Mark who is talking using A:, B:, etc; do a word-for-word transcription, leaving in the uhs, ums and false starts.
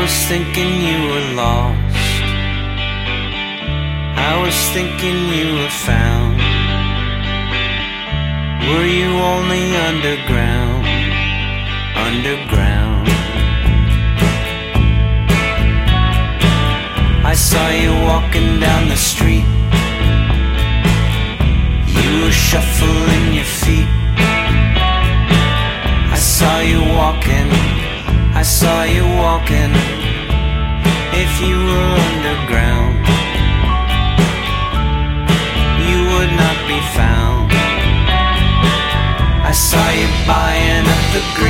A: was thinking you were lost. I was thinking you were found. Were you only underground? Underground. I saw you walking down the street. You were shuffling your feet. I saw you walking, I saw you walking. If you were underground, you would not be found. I saw you buying up the ground.